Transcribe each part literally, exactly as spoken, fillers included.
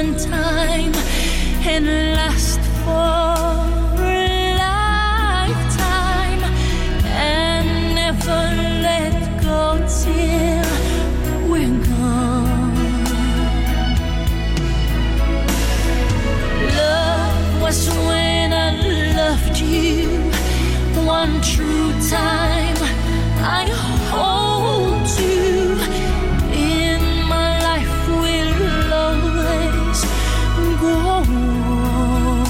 one time and last for a lifetime and never let go till we're gone. Love was when I loved you one true time. I hold you in my life, will always go on.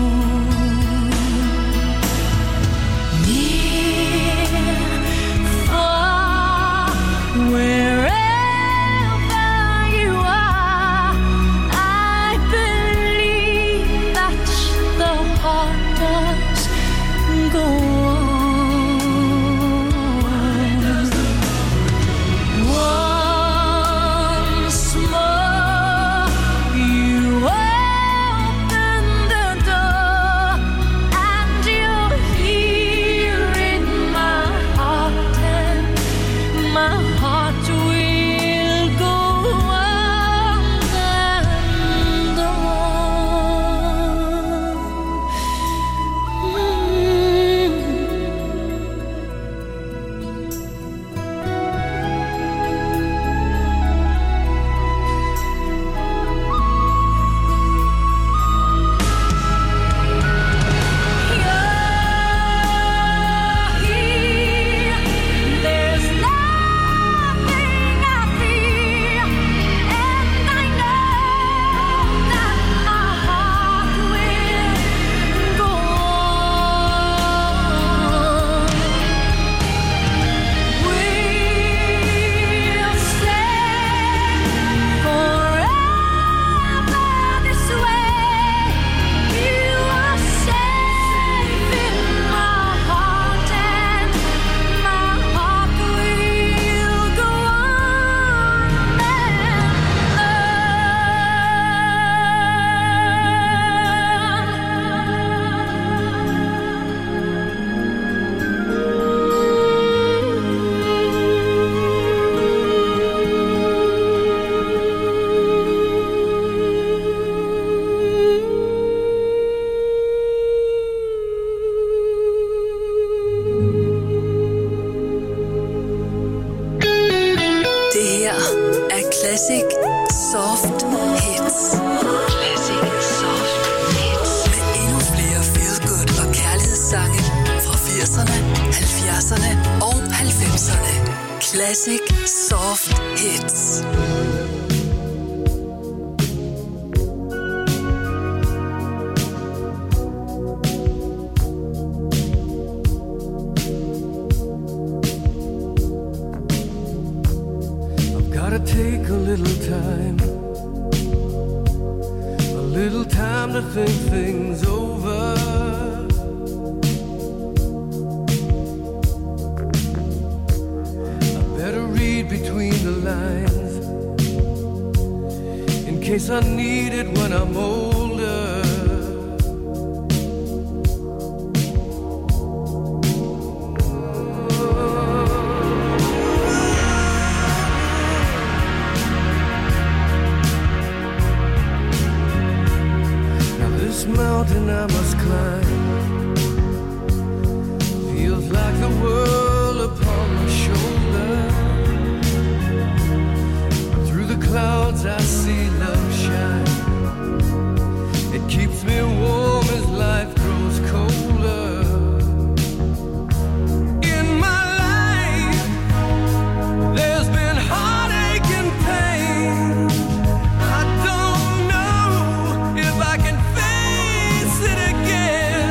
Near, far, wherever you are, I believe that the heart does go on. Classic Soft Hits. I've gotta take a little time, a little time to think things over. Between the lines, in case I need it when I'm older. Now this mountain I must climb feels like the world upon my shoulder. Clouds I see love shine. It keeps me warm as life grows colder. In my life there's been heartache and pain. I don't know if I can face it again.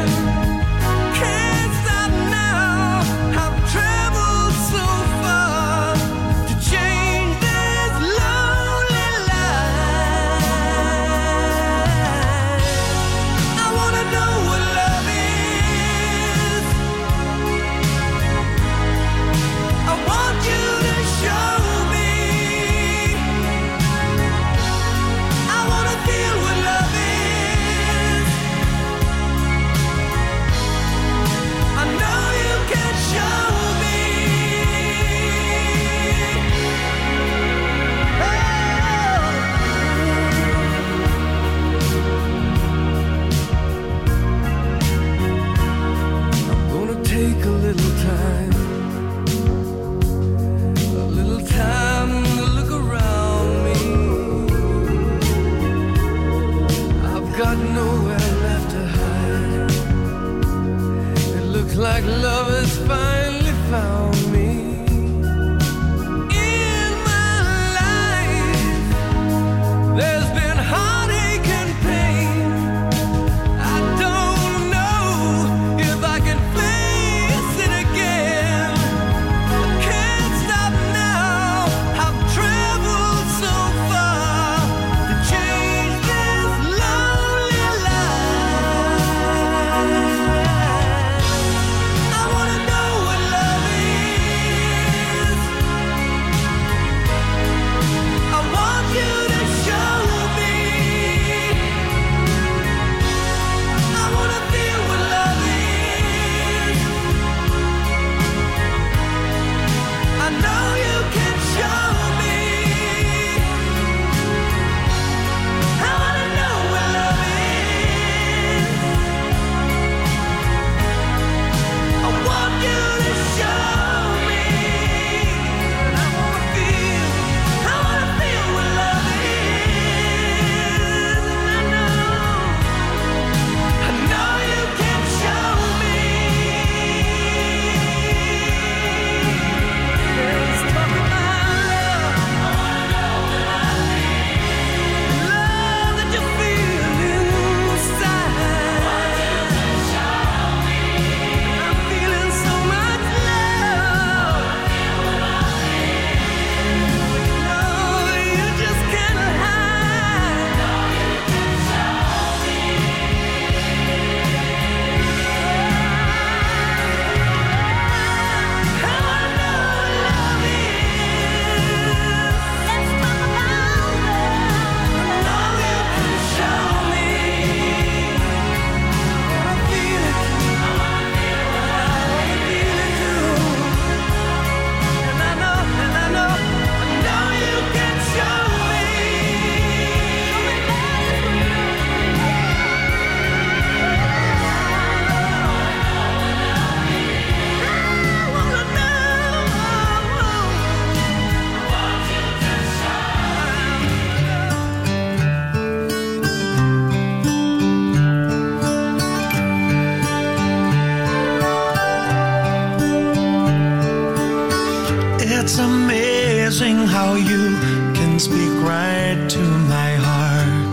It's amazing how you can speak right to my heart.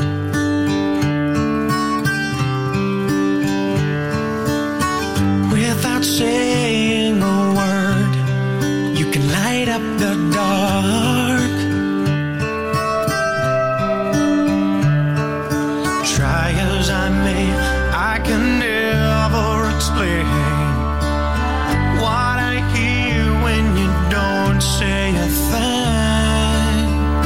Without saying a word, you can light up the dark. Try as I may, I can never explain what I hear when you don't say a thing.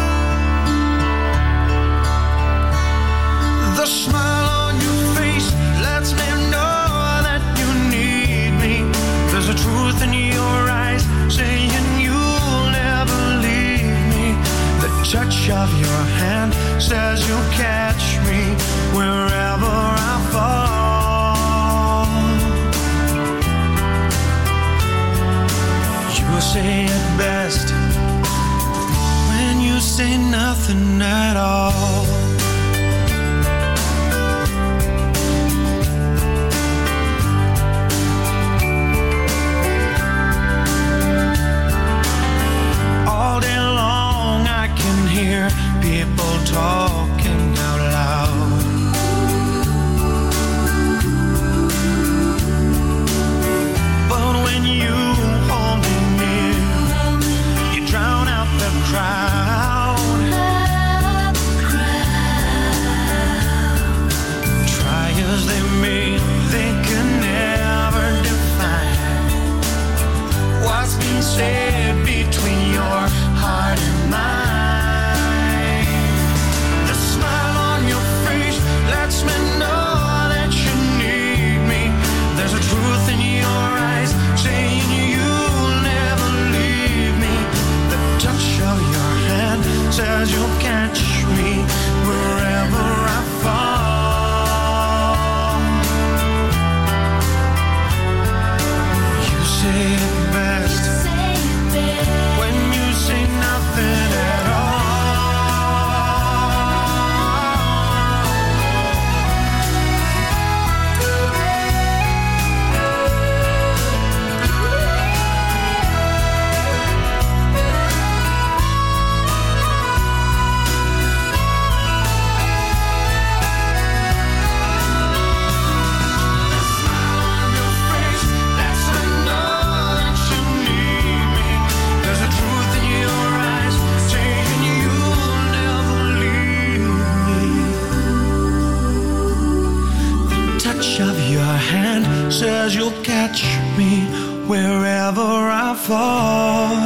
The smile on your face lets me know that you need me. There's a truth in your eyes saying you'll never leave me. The touch of your hand says you'll catch me wherever I fall. You say it best when you say nothing at all. All day long I can hear people talking out loud. But when you hold me near, you drown out the crowd. Try as they may, they can never define what's been said between your heart and mine. The smile on your face lets me know that you need me. There's a truth in your eyes saying you'll never leave me. The touch of your hand says you'll catch me wherever I fall. You say it best when you say nothing at all. Of your hand says you'll catch me wherever I fall.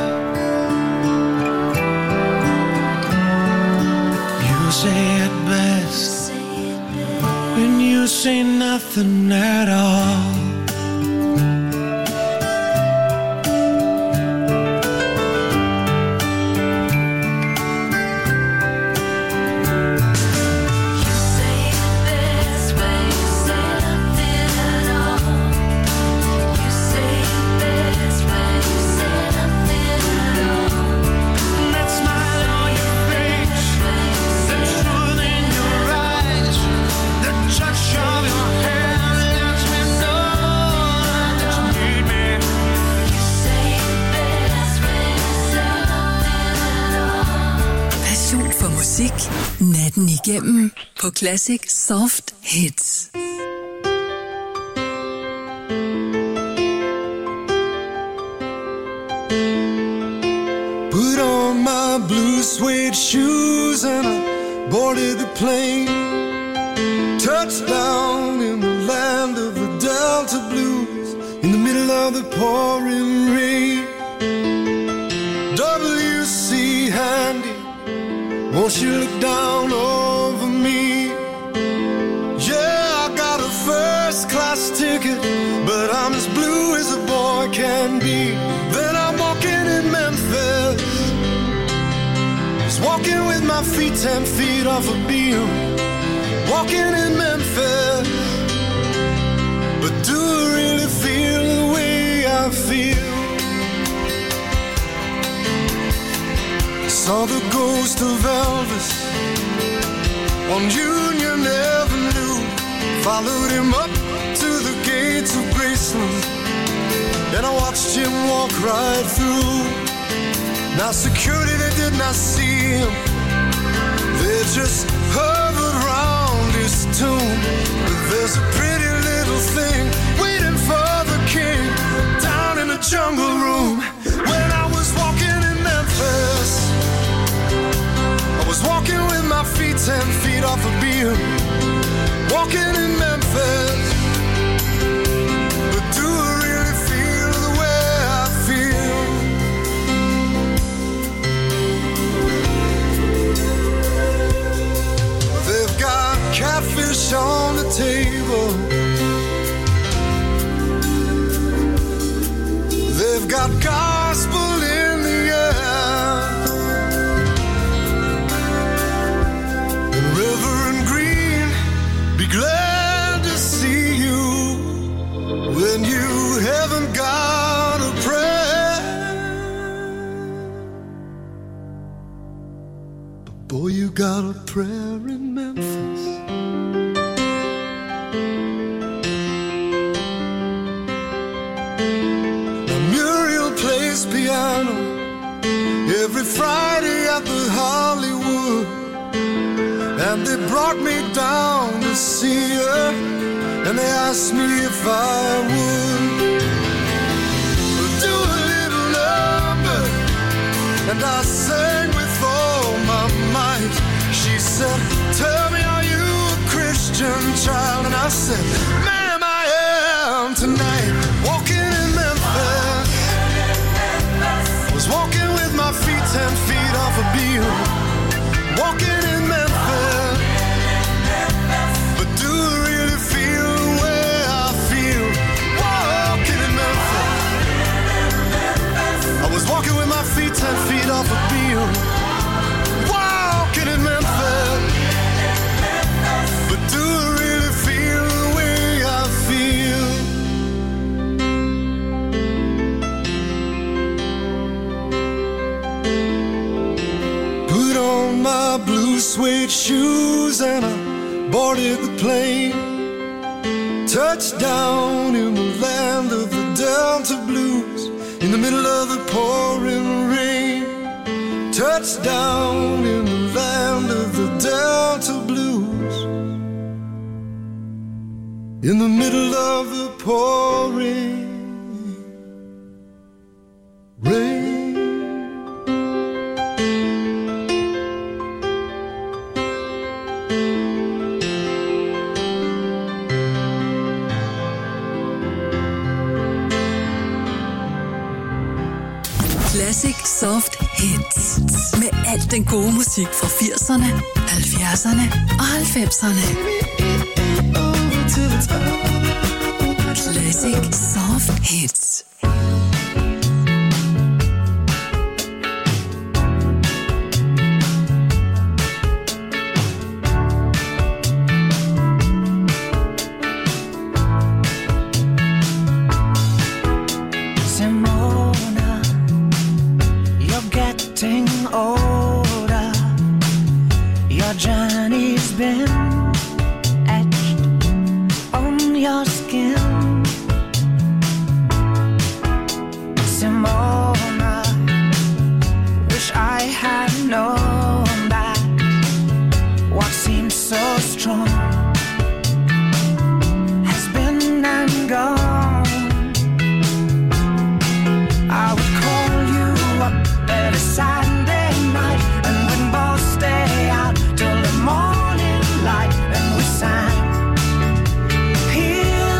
You say it best when you say nothing at all. Natten igennem på Classic Soft Hits. Put on my blue suede shoes and I boarded the plane. Touchdown in the land of the Delta Blues, in the middle of the pouring rain. W C Handy, won't you look down over me? Yeah, I got a first class ticket, but I'm as blue as a boy can be. Then I'm walking in Memphis, just walking with my feet ten feet off a beam. Walking in Memphis, but do I really feel the way I feel? Saw the ghost of Elvis on Union Avenue, followed him up to the gates of Graceland, and I watched him walk right through. Now security, they did not see him. They just hovered around his tomb. But there's a pretty little thing waiting for the king down in the jungle room. When I was walking in Memphis, I was walking with my feet ten feet off a beam. Walking in Memphis, but do I really feel the way I feel? They've got catfish on the table. They've got gospel in the air. And Reverend Green, be glad to see you when you haven't got a prayer. But boy, you got a prayer in Memphis. Now Muriel plays piano every Friday at the Hollywood. And they brought me down to see her, and they asked me if I would do a little number, and I sang with all my might. She said, tell me, are you a Christian child? And I said, ma'am, I am tonight. Walking in Memphis, was walking with my feet ten feet off a beam. Walking in Memphis, but do I really feel the way I feel? Walking in Memphis, I was walking with my feet ten feet off a beam. Walking in Memphis, but do I really feel the way I feel? Put on my blue suede shoes and I boarded the plane. Touched down in the land of the Delta Blues, in the middle of the pouring rain. Touched down in the land of the Delta Blues, in the middle of the pouring rain. Classic Soft Hits. Med al den gode musik fra firserne, halvfjerdserne og halvfemserne. Classic Soft Hits. Older, your journey's been etched on your skin. Simona, wish I had known that what seemed so strong has been and gone. I would call you up every Sunday night, and we'd both stay out till the morning light, and we sang, heal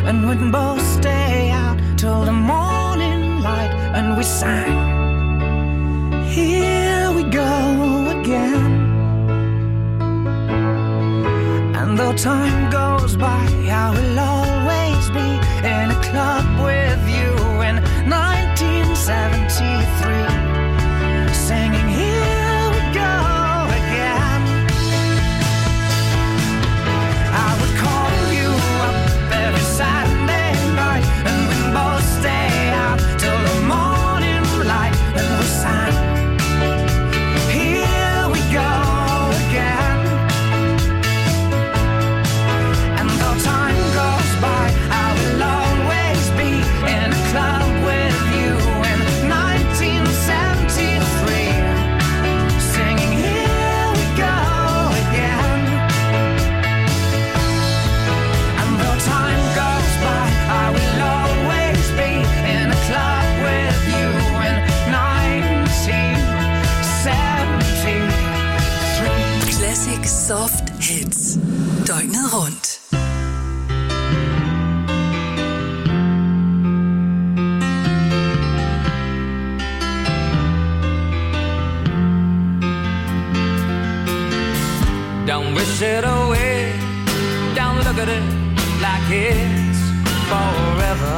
and we'd both stay out till the morning light, and we sang, here we go again. And though time goes by, I will always be in a club with you in nineteen seventy-three, singing here we go again. I would call you up every Saturday night, and we'd both stay out till the morning light, and we sang, here we go again. And though time goes by, I will always be in a club with you in nineteen seventy-three, singing here we go again. And though time goes by, I will always be in a club with you in nineteen seventy-three. Classic Soft Hits. Døgnet rundt. Don't wish it away, don't look at it like it's forever.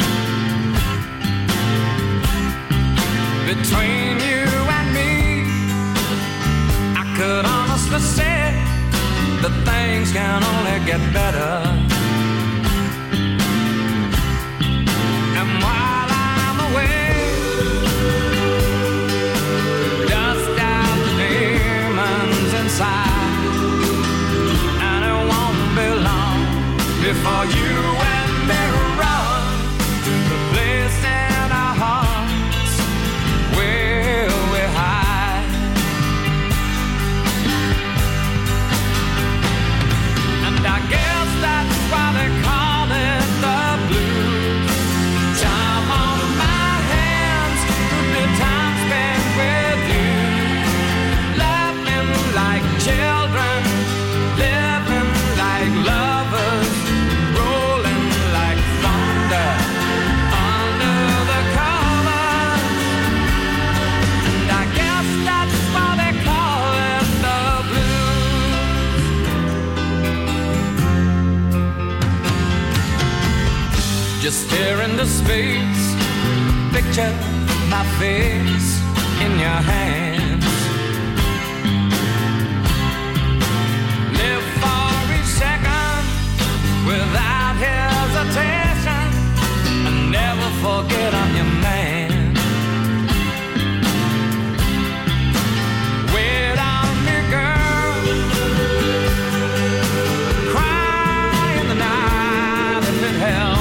Between you and me, I could honestly say that things can only get better. And while I'm away, dust out the demons inside. Before you and me run to the place in our hearts where we hide. And I guess that's why they call it the blues. Time on my hands, good time spent with you, laughing like children, living like lovers. Just stare into space, picture my face in your hands. Live for each second without hesitation, and never forget I'm your man. Wait on me, girl, cry in the night if it helps.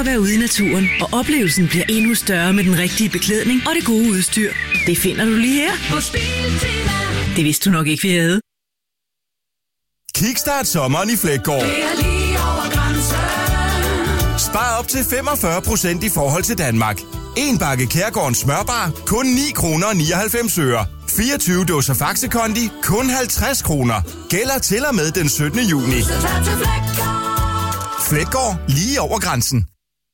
at være ude i naturen, og oplevelsen bliver endnu større med den rigtige beklædning og det gode udstyr. Det finder du lige her hos Biltema. Det vidste du nok ikke, vi havde. Kickstart sommeren i Fleggaard. Spar op til femogfyrre procent i forhold til Danmark. En bakke Kærgårdens smørbar, kun ni kroner og nioghalvfems øre. fireogtyve dåser Faxe Kondi, kun halvtreds kroner. Gælder til og med den syttende juni. Fleggaard, lige over grænsen.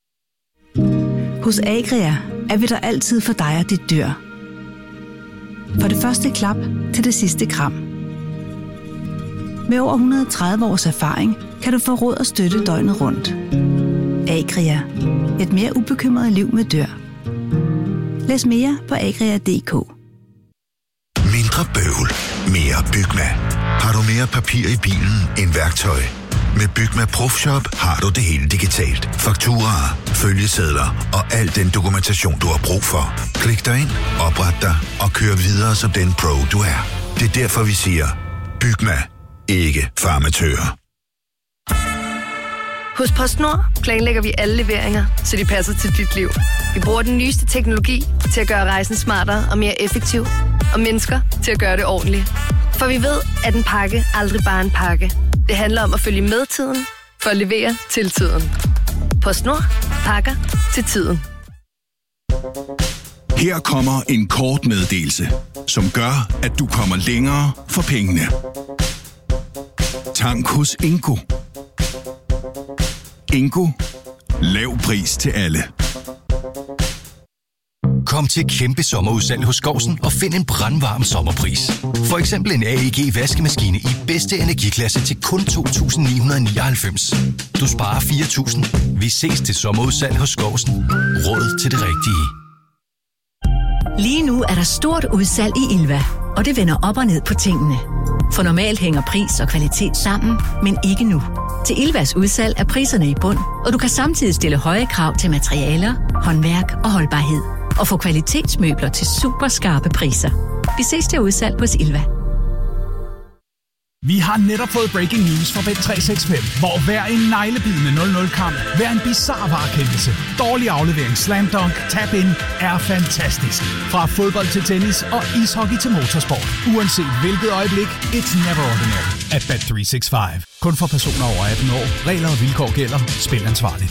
Hos Agria er vi der altid for dig og dit dyr. For det første klap til det sidste kram. Med over et hundrede og tredive års erfaring kan du få råd og støtte døgnet rundt. Agria. Et mere ubekymret liv med dyr. Læs mere på agria punktum d k. Mindre bøvl. Mere Bygma. Har du mere papir i bilen end værktøj? Med Bygma Profshop har du det hele digitalt. Fakturaer, følgesedler og al den dokumentation, du har brug for. Klik dig ind, opret dig og kør videre som den pro, du er. Det er derfor, vi siger, Bygma. Ikke farmatører. Hos PostNord planlægger vi alle leveringer, så de passer til dit liv. Vi bruger den nyeste teknologi til at gøre rejsen smartere og mere effektiv, og mennesker til at gøre det ordentligt. For vi ved, at en pakke aldrig bare er en pakke. Det handler om at følge med tiden, for at levere til tiden. PostNord. Pakker til tiden. Her kommer en kort meddelelse, som gør, at du kommer længere for pengene. Tank hos Ingo. Ingo. Lav pris til alle. Kom til kæmpe sommerudsalg hos Skovsen og find en brandvarm sommerpris. For eksempel en A E G vaskemaskine i bedste energiklasse til kun to tusind ni hundrede og nioghalvfems. Du sparer fire tusind. Vi ses til sommerudsalg hos Skovsen. Råd til det rigtige. Lige nu er der stort udsalg i Ilva, og det vender op og ned på tingene. For normalt hænger pris og kvalitet sammen, men ikke nu. Til Ilvas udsalg er priserne i bund, og du kan samtidig stille høje krav til materialer, håndværk og holdbarhed. Og få kvalitetsmøbler til super skarpe priser. Vi ses til udsalg hos Ilva. Vi har netop fået breaking news fra Bet tre seks fem, hvor hver en neglebidende nul nul-kamp, hver en bizarre varekendelse, dårlig aflevering, slam dunk, tap-in er fantastisk. Fra fodbold til tennis og ishockey til motorsport. Uanset hvilket øjeblik, it's never ordinary at Bet tre seks fem. Kun for personer over atten år. Regler og vilkår gælder. Spil ansvarligt.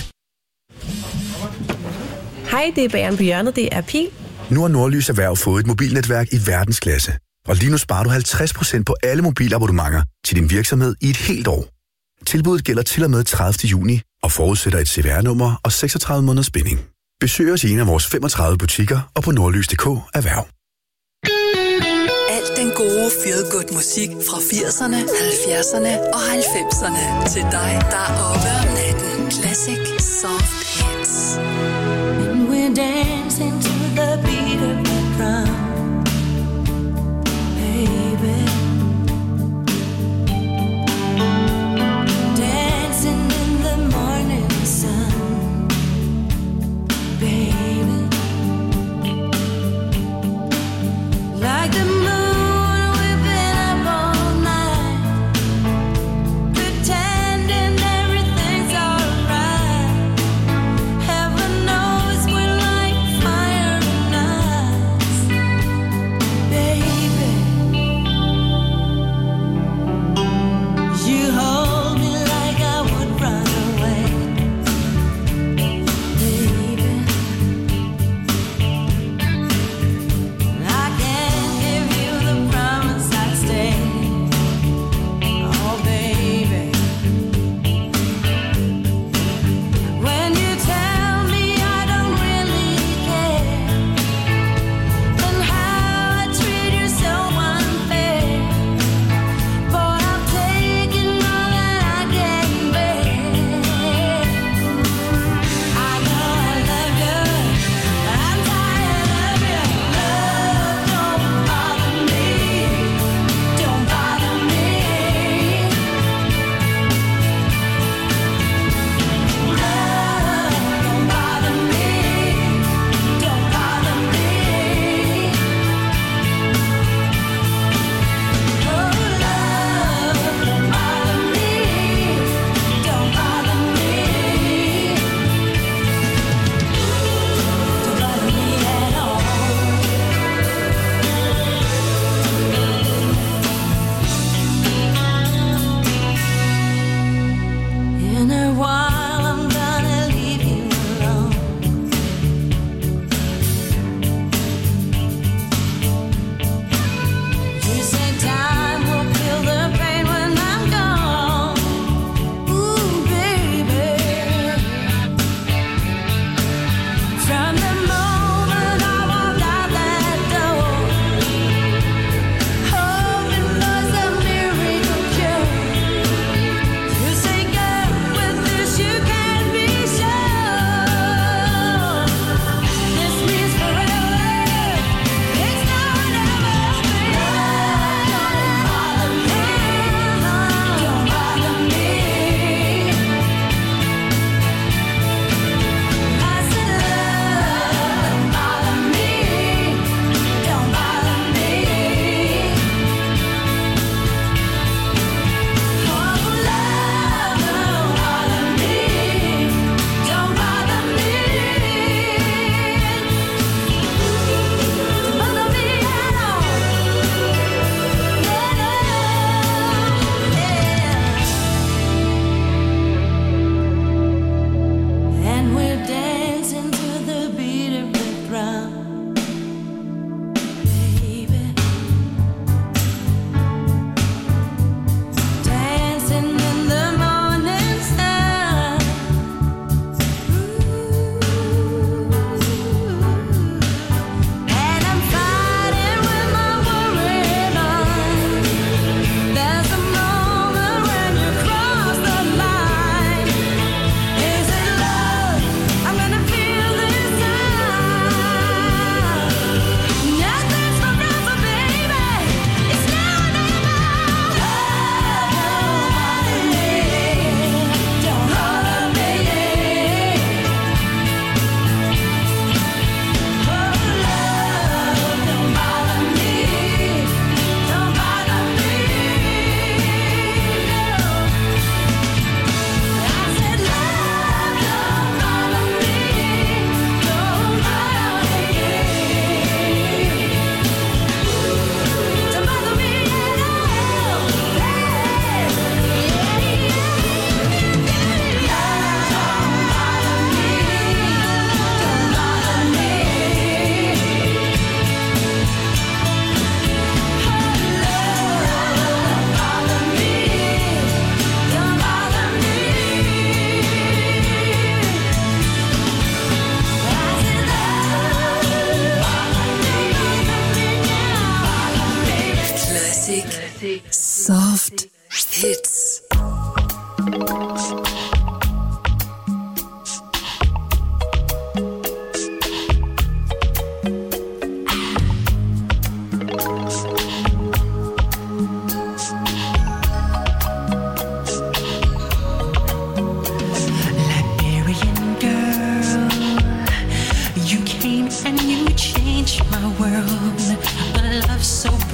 Hej, det er Bageren på hjørnet. Det er Pil. Nu har Nordlys Erhverv fået et mobilnetværk i verdensklasse. Og lige nu sparer du halvtreds procent på alle mobilabonnementer til din virksomhed i et helt år. Tilbuddet gælder til og med tredivte juni og forudsætter et C V R-nummer og seksogtredive måneders binding. Besøg os i en af vores femogtredive butikker og på nordlys punktum d k erhverv. Alt den gode feel-good musik fra firserne, halvfjerdserne og halvfemserne til dig, der er oppe om natten. Classic Soft Hits. And we're dancing to the beat of the drum, baby. Dancing in the morning sun, baby. Like the moon, we've been up all night, pretending everything's alright.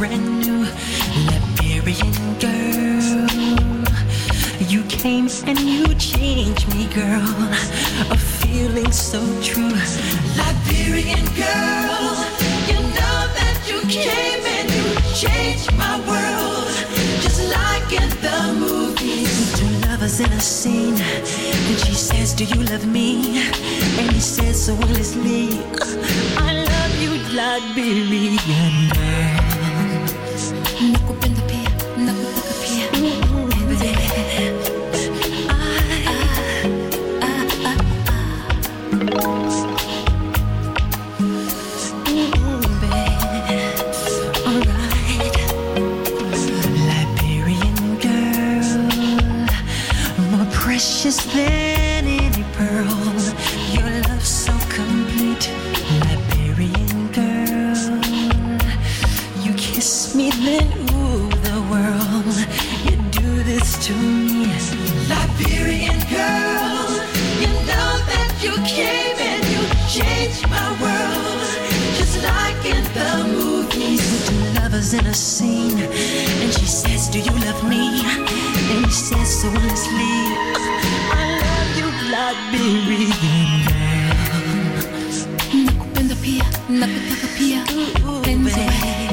brand new Liberian girl. You came and you changed me, girl. A feeling so true. Liberian girl, you know that you came and you changed my world. Just like in the movies. Two lovers in a scene, and she says, do you love me? And he says so honestly, I love you, Liberian girl. Nakupenda pia, nakutaka pia, baby. Precious than any pearl, your love so complete, Liberian girl. You kiss me, then ooh, the world. You do this to me, Liberian girl. You know that you came and you changed my world, just like in the movies. Two lovers in a scene, and she says, do you love me? And he says so honestly, I love you, Liberian girl. Nakupenda pia, nakutaka pia, penzi.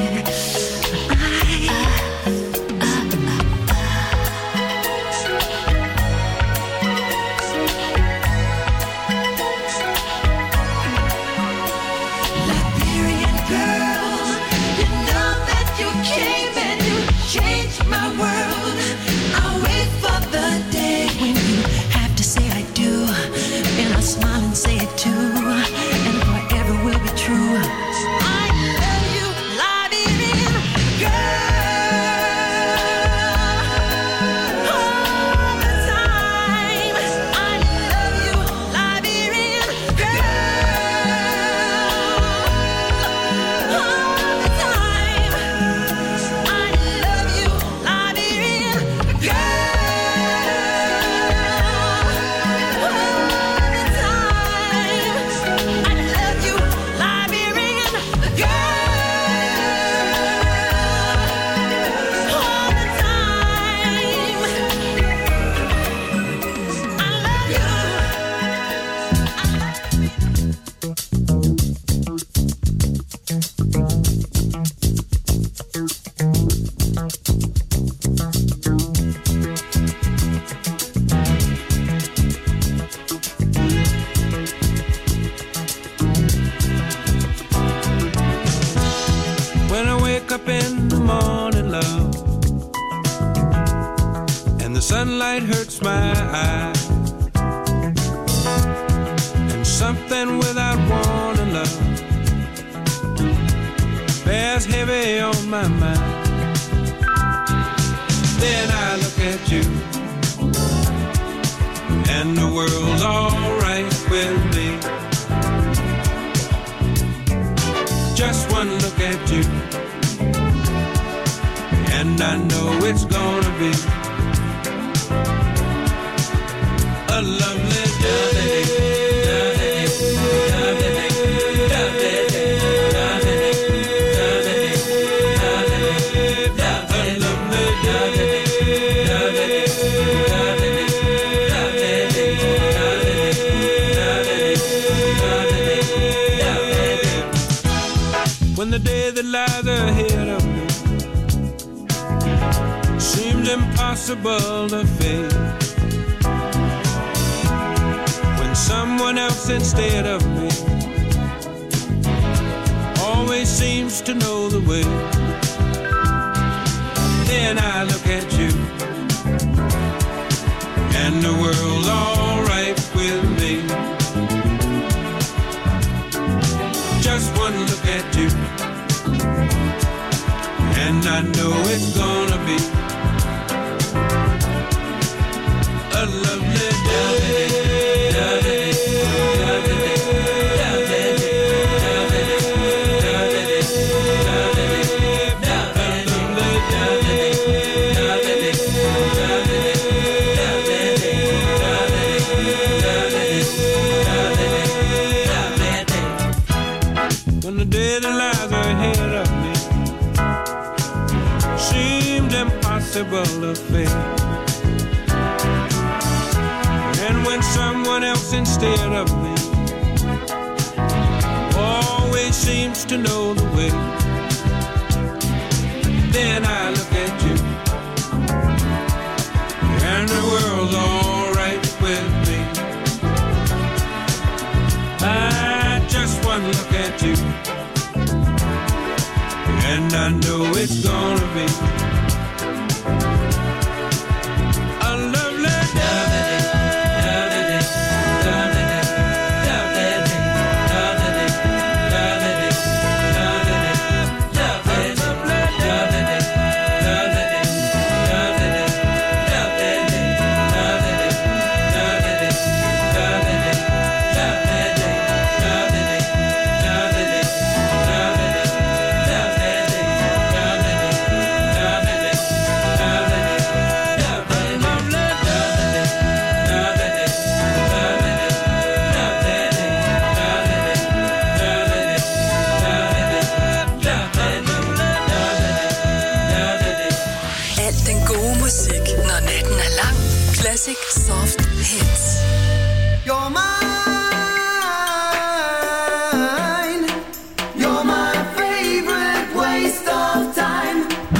Liberian girl, you know that you came and you changed my world. I'll wait for the day when you have to say I do, and I'll smile and say it too, and forever will be true. I love you, Liberian girl. All the time. I love you, Liberian girl. All the time. I love you, Liberian girl. When I wake up in the morning, love, and the sunlight hurts my eyes, and something without warning, love, bears heavy on my mind. Then I look at you, and the world's alright with me. Just one look at you, and I know it's gonna be a lovely day. When the day that lies ahead of me seems impossible to face, when someone else instead of me always seems to know the way, then I look at you, and the world's alright with me. Just one look at you, and I know it's gonna be a lovely day. When the day that lies ahead of me impossible affair. And when someone else instead of me always seems to know the way, then I look at you and the world's alright with me. I just one look at you and I know it's gonna be a lovely day. Classic Soft Hits. You're mine. You're my favorite waste of time.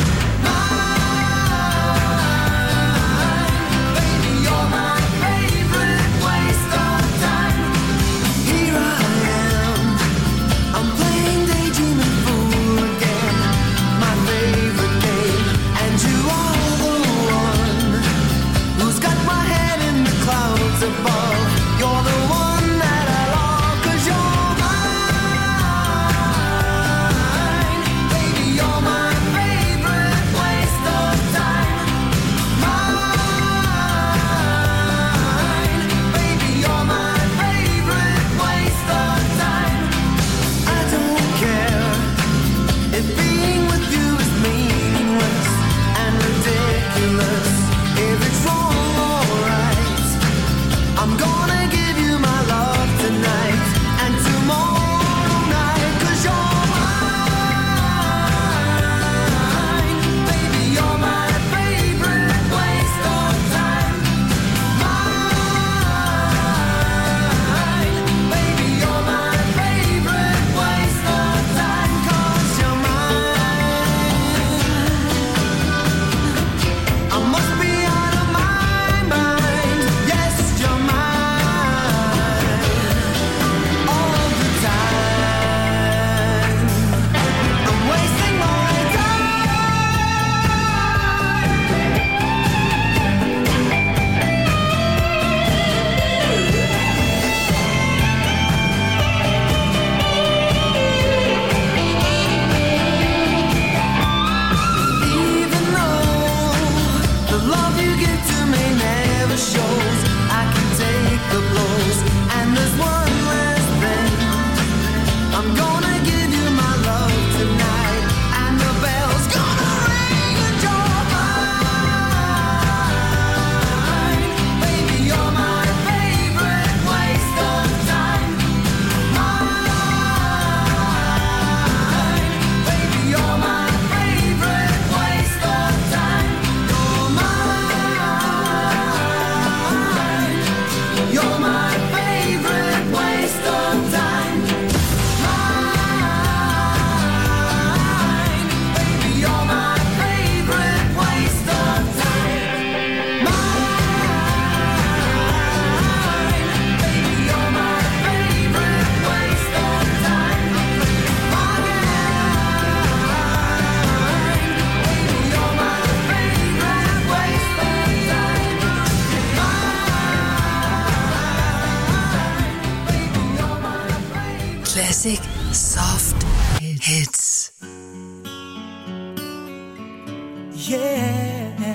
Mine. Baby, you're my favorite waste of time. Here I am. I'm playing daydreaming fool again. My favorite game. And you are the one who's got my head in the clouds above. You're the one that I love, 'cause you're mine. Baby, you're my favorite waste of time. Mine. Baby, you're my favorite waste of time. I don't care if being with you is meaningless and ridiculous. If it's wrong or right, I'm gonna give you my love tonight and tomorrow night, 'cause you're mine. Baby, you're my favorite waste of time. Mine. Baby, you're my favorite waste of time, 'cause you're mine. I must be out of my mind. Yes, you're mine all the time. I'm wasting my Even though the love you give to me never shows, I can take the blows, and there's one less thing. I'm gonna give you my love tonight, and the bell's gonna ring, and you're mine. Baby, you're my favorite waste of time. Mine. Baby, you're my favorite waste of time. You're mine. You're my favorite waste of time. Mine. Baby, you're my favorite waste of time. Mine. Baby, you're my favorite waste of time. Classic Soft Hits. Yeah.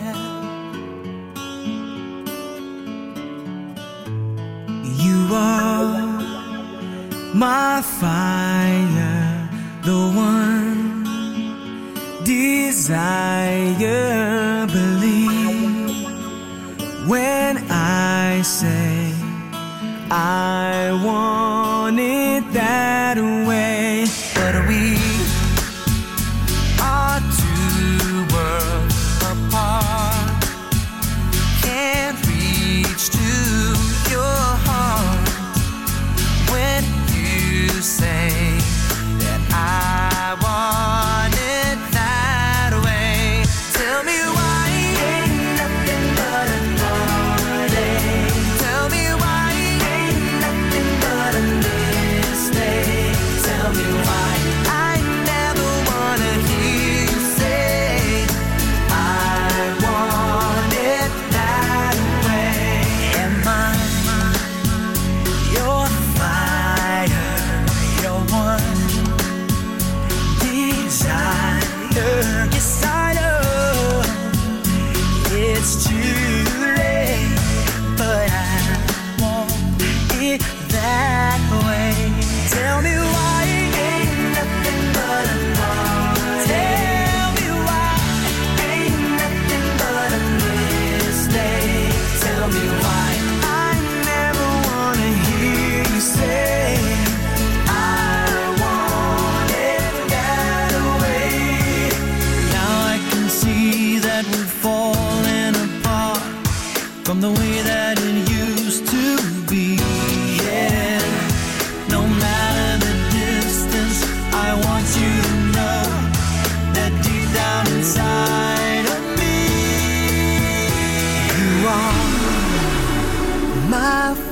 You are my fire, the one desire. Believe when I say I want it that way. But we are two worlds apart.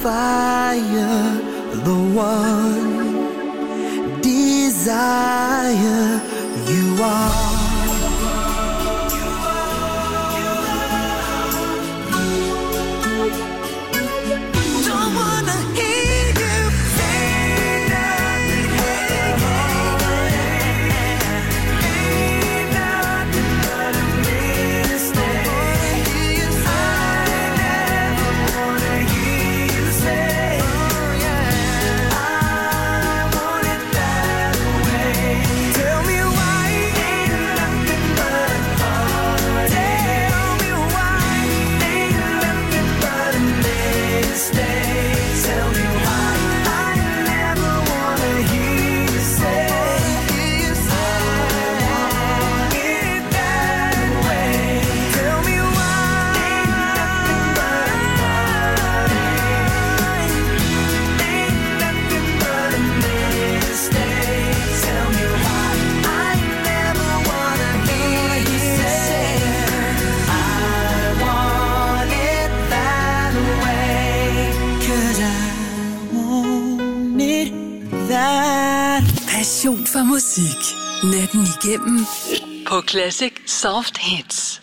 fire, the one desire you are. Passion for musik. Natten igennem på Classic Soft Hits.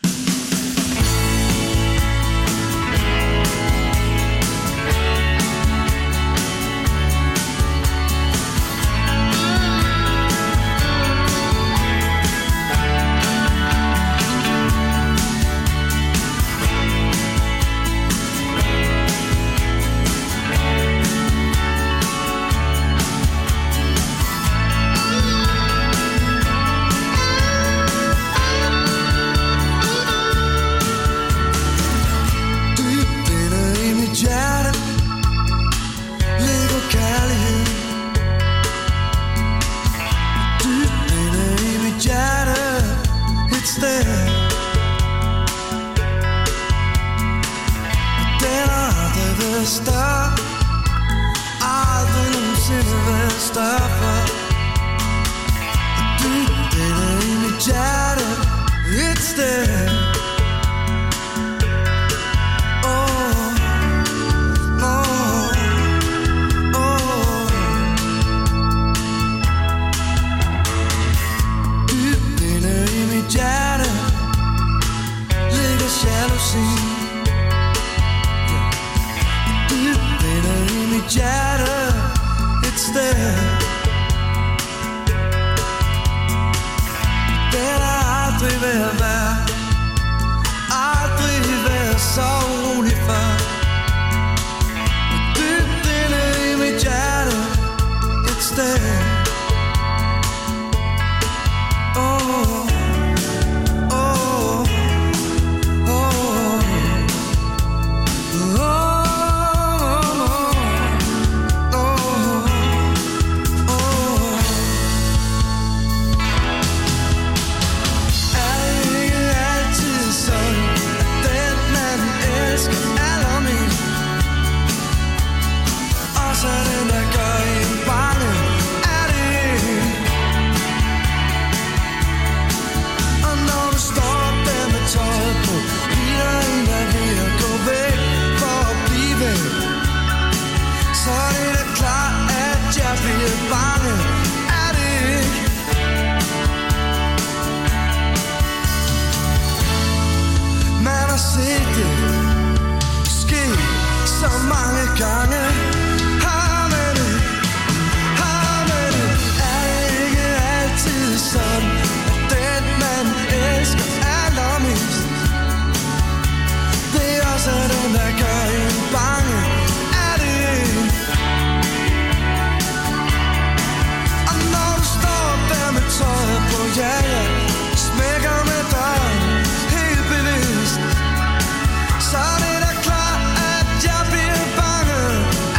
Så er det da klart, at jeg bliver bange.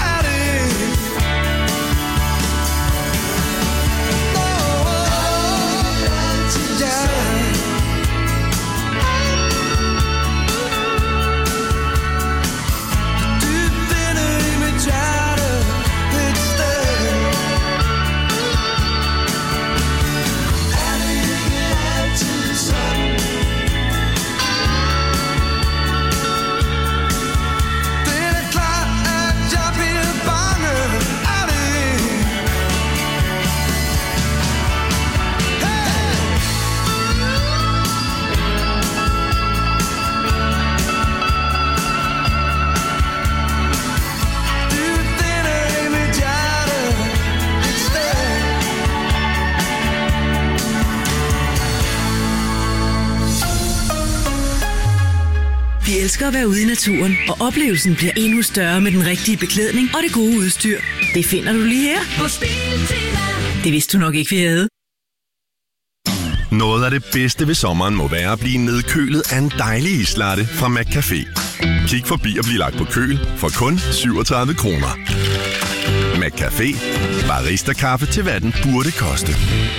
elsker at være ude i naturen, og oplevelsen bliver endnu større med den rigtige beklædning og det gode udstyr. Det finder du lige her. Det vidste du nok ikke, vi havde. Noget af det bedste ved sommeren må være at blive nedkølet af en dejlig islatte fra McCafé. Kig forbi og bliv lagt på køl for kun syvogtredive kroner. McCafé. Barista-kaffe til hvad den burde koste.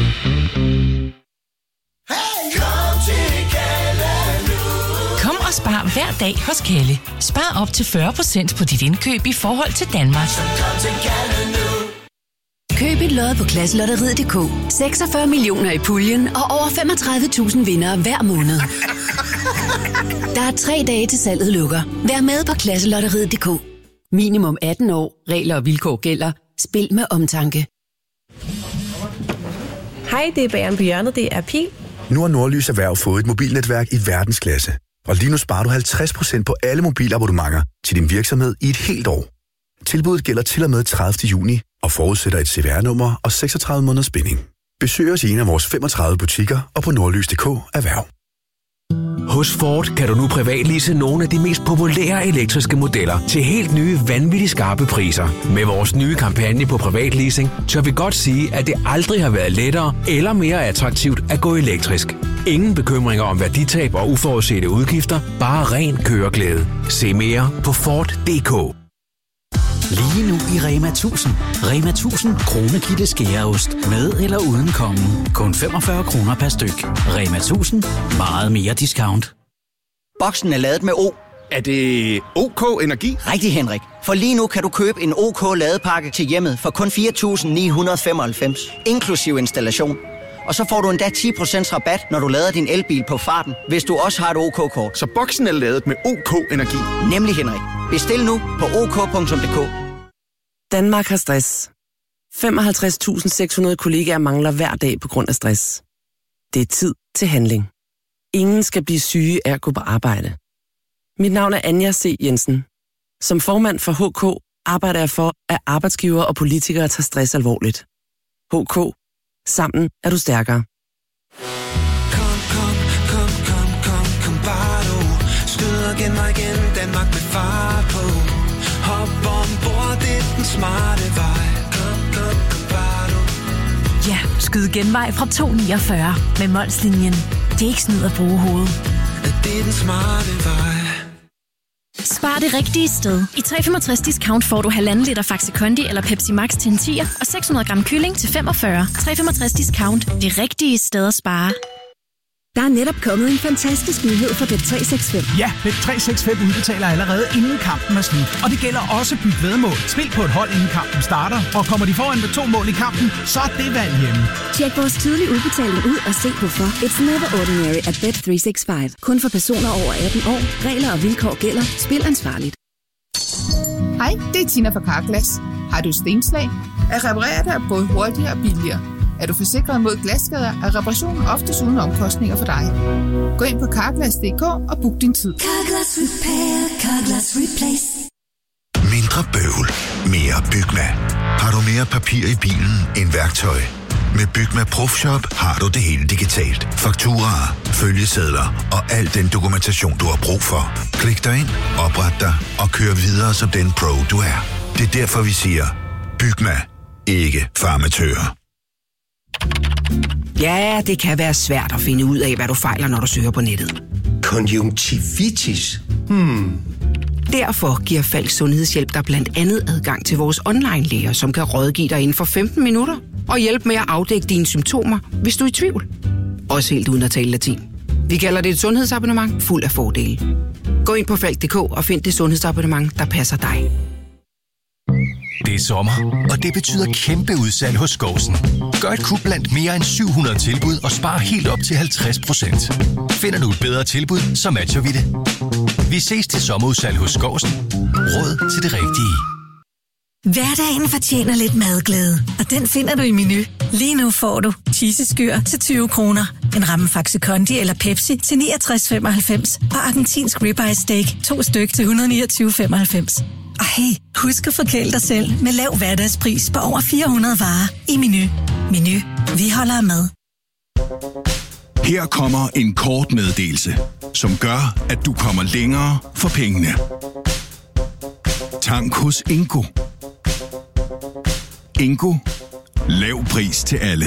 Kom og spar hver dag hos Kalle. Spar op til fyrre procent på dit indkøb i forhold til Danmark. Køb et lod på Klasselotteriet punktum d k. seksogfyrre millioner i puljen og over femogtredive tusind vindere hver måned. Der er tre dage til salget lukker. Vær med på Klasselotteriet punktum d k. Minimum atten år. Regler og vilkår gælder. Spil med omtanke. Hej, det er Bageren på hjørnet. Det er Pil. Nu har Nordlys Erhverv fået et mobilnetværk i verdensklasse. Og lige nu sparer du halvtreds procent på alle mobilabonnementer til din virksomhed i et helt år. Tilbuddet gælder til og med tredivte juni og forudsætter et C V R-nummer og seksogtredive måneders binding. Besøg os i en af vores femogtredive butikker og på nordlys punktum d k erhverv. Hos Ford kan du nu privatlease nogle af de mest populære elektriske modeller til helt nye, vanvittigt skarpe priser. Med vores nye kampagne på privatleasing tør vi godt sige, at det aldrig har været lettere eller mere attraktivt at gå elektrisk. Ingen bekymringer om værditab og uforudsete udgifter, bare ren køreglæde. Se mere på Ford punktum d k. Lige nu i Rema tusind. Rema tusind kronekitte skæreost. Med eller uden kongen. Kun femogfyrre kroner per styk. Rema tusind. Meget mere discount. Boksen er ladet med O. Er det OK Energi? Rigtig, Henrik. For lige nu kan du købe en OK ladepakke til hjemmet for kun fire tusind ni hundrede femoghalvfems. Inklusiv installation. Og så får du endda ti procent rabat, når du lader din elbil på farten, hvis du også har et OK-kort. Så boksen er ladet med OK Energi? Nemlig, Henrik. Bestil nu på ok punktum d k. Danmark har stress. femoghalvtreds tusind seks hundrede kollegaer mangler hver dag på grund af stress. Det er tid til handling. Ingen skal blive syge af at gå på arbejde. Mit navn er Anja C. Jensen. Som formand for H K arbejder jeg for, at arbejdsgivere og politikere tager stress alvorligt. H K. Sammen er du stærkere. Kom, kom, kom, kom, kom, kom bare du. Skyd og genvej igen, Danmark med fart på. Hop ombord, det er den smarte vej. Kom, kom, kom bare du. Ja, skyd genvej fra to niogfyrre med Molslinjen. Det er ikke snyd at bruge hovedet. Det er den smarte vej. Spar det rigtige sted. I tre komma femogtres discount får du halvanden liter Faxe Kondi eller Pepsi Max til en tier og seks hundrede gram kylling til femogfyrre. tre komma femogtres discount. Det rigtige sted at spare. Der er netop kommet en fantastisk nyhed for Bet tre seks fem. Ja, Bet tre seks fem udbetaler allerede inden kampen er slut. Og det gælder også byt væddemål. Spil på et hold inden kampen starter, og kommer de foran med to mål i kampen, så er det valg hjemme. Tjek vores tidlige udbetaling ud og se hvorfor. It's never ordinary at Bet tre seks fem. Kun for personer over atten år. Regler og vilkår gælder. Spil ansvarligt. Hej, det er Tina fra Carglass. Har du stenslag? At reparere dig er både hurtigere og billigere. Er du forsikret mod glasskader, er reparationen oftest uden omkostninger for dig. Gå ind på carglass punktum d k og book din tid. Carglass Repair, Carglass Replace. Mindre bøvl, mere Bygma. Har du mere papir i bilen end værktøj? Med Bygma Profshop har du det hele digitalt. Fakturaer, følgesedler og al den dokumentation, du har brug for. Klik dig ind, opret dig og kør videre som den pro, du er. Det er derfor, vi siger, Bygma, ikke farmatører. Ja, det kan være svært at finde ud af, hvad du fejler, når du søger på nettet. Konjunktivitis? Hmm. Derfor giver Falk Sundhedshjælp dig blandt andet adgang til vores online-læger, som kan rådgive dig inden for femten minutter og hjælpe med at afdække dine symptomer, hvis du er i tvivl. Også helt uden at tale latin. Vi kalder det et sundhedsabonnement fuld af fordele. Gå ind på falk punktum d k og find det sundhedsabonnement, der passer dig. Det er sommer, og det betyder kæmpe udsalg hos Skousen. Gør et kub blandt mere end syv hundrede tilbud og spar helt op til halvtreds procent. Finder du et bedre tilbud, så matcher vi det. Vi ses til sommerudsalg hos Skousen. Råd til det rigtige. Hverdagen fortjener lidt madglæde, og den finder du i Menu. Lige nu får du cheeseskyr til tyve kroner, en ramme Faxe Kondi eller Pepsi til niogtres femoghalvfems og argentinsk ribeye steak to styk til et hundrede niogtyve femoghalvfems. Og hey, husk at forkæle dig selv med lav hverdagspris på over fire hundrede varer i Menu. Menu. Vi holder med. Her kommer en kort meddelelse, som gør, at du kommer længere for pengene. Tank hos Ingo. Ingo. Lav pris til alle.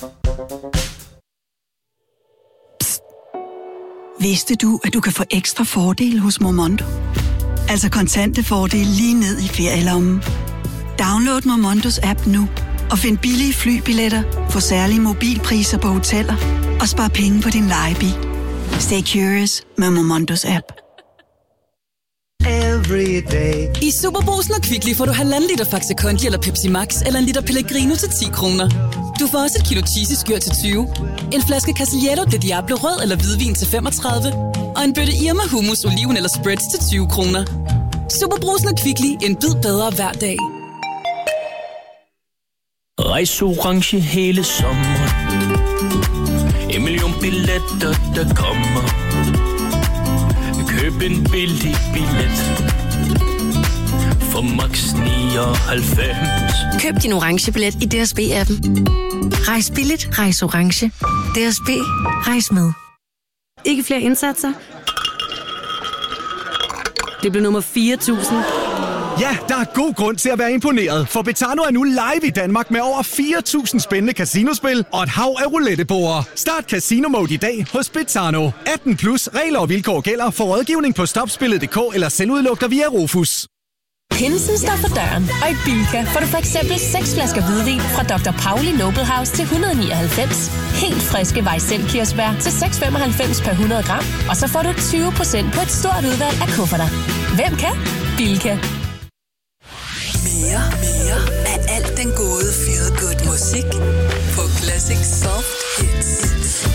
Psst. Vidste du, at du kan få ekstra fordele hos Momondo? Altså kontante fordele lige ned i ferielommen. Download Momondos app nu og find billige flybilletter, få særlige mobilpriser på hoteller og spar penge på din lejebil. Stay curious med Momondos app. I Superbrugsen og Kvickly får du halvanden liter Faxe Kondi eller Pepsi Max eller en liter Pellegrino til ti kroner. Du får også et kilo cheesy-skyr til tyve, en flaske Casiello de Diablo rød eller hvidvin til femogtredive og en bøtte Irma hummus, oliven eller spreads til tyve kroner. Superbrugsen og Kvickly, en bid bedre hver dag. Rejs orange hele sommeren. En million billetter, der kommer. Køb en billig billet for max nioghalvfems. Køb din orange billet i D S B-appen. Rejs billigt, rejs orange. D S B, rejs med. Ikke flere indsatser? Det blev nummer fire tusind. Ja, der er god grund til at være imponeret, for Betano er nu live i Danmark med over fire tusind spændende casinospil og et hav af rouletteborde. Start Casino Mode i dag hos Betano. atten plus, regler og vilkår gælder. For rådgivning på stopspillet punktum d k eller selvudlugter via Rufus. Pinsen står for døren, og i Bilka får du for eksempel seks flasker hvidvin fra doktor Pauli Noble House til et hundrede og nioghalvfems. Helt friske Weissel-kirsebær til seks komma femoghalvfems per hundrede gram. Og så får du tyve procent på et stort udvalg af kufferter. Hvem kan? Bilka. Mere, mere af alt den gode feel good musik på Classic Soft Hits.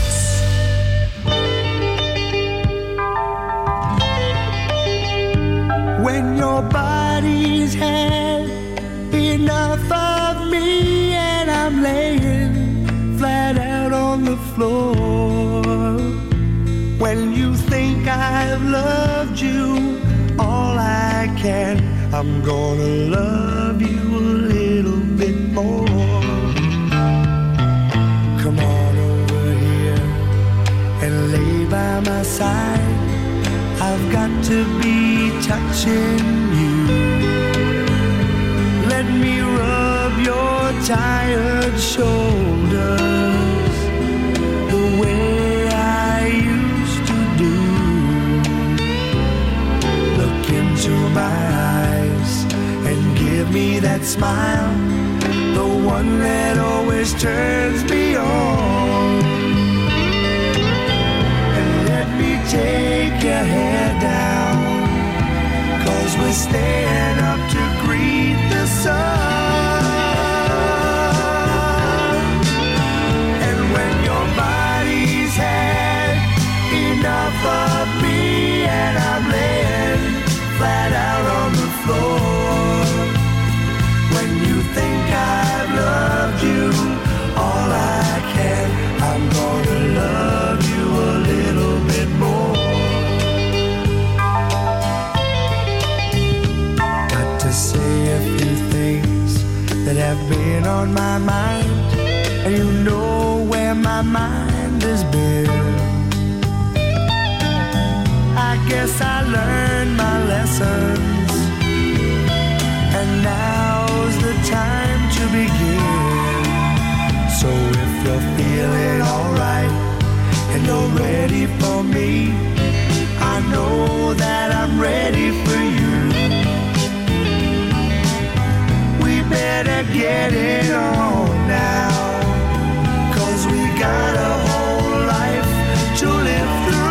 When your body's had enough of me and I'm laying flat out on the floor. When you think I've loved you all I can, I'm gonna love you a little bit more. Come on over here and lay by my side. I've got to be touching you. Let me rub your tired shoulders the way I used to do. Look into my eyes and give me that smile, the one that always turns me on. And let me take your hair down, 'cause we're staying up to greet the sun. And when your body's had enough of me and I'm laying flat out on the floor, when you think I've loved you all I can, I'm gonna love you a little bit more. Got to say a few things that have been on my mind, and you know where my mind has been. I guess I learned my lessons, and now's the time to begin. So if you're feeling alright and you're ready for me, I know that I'm ready for you. We better get it on now, 'cause we got a whole life to live through.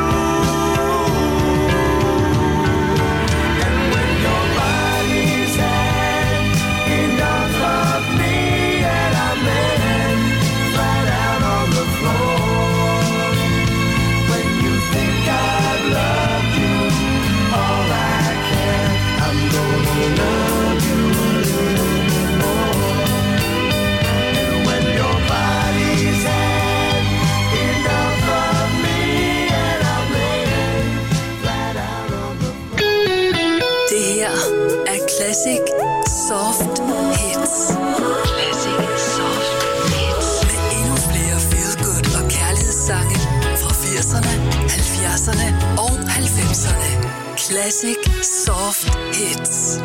Classic Soft Hits.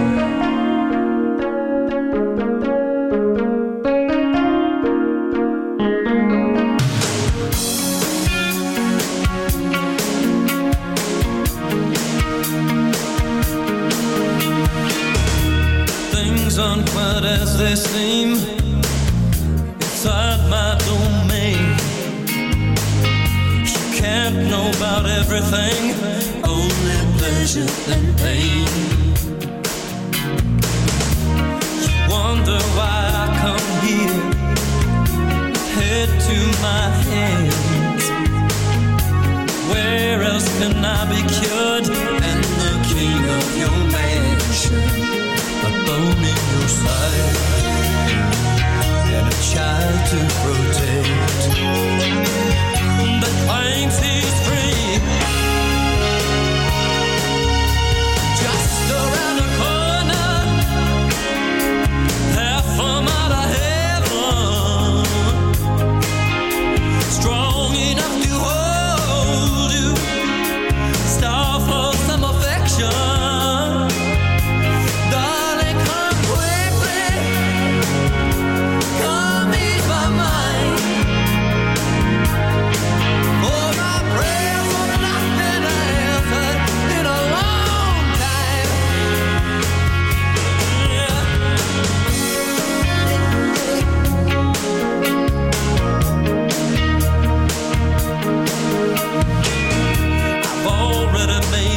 Things aren't quite as they seem inside my domain. You can't know about everything, only pleasure and pain. You wonder why I come here, head to my hands. Where else can I be cured and the king of your mansion? A bone in your side and a child to protect.